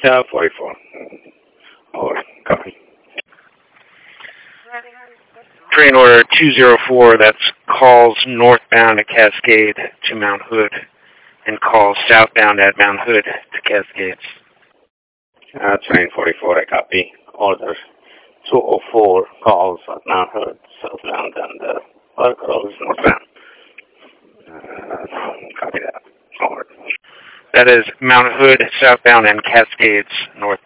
Yeah, 44. Over. Copy. Train order 204, that's calls northbound at Cascade to Mount Hood and calls southbound at Mount Hood to Cascades. Train 44, I copy. Order 204 calls at Mount Hood, southbound, and other calls northbound. Copy that. Over. That is Mount Hood southbound and Cascades northbound.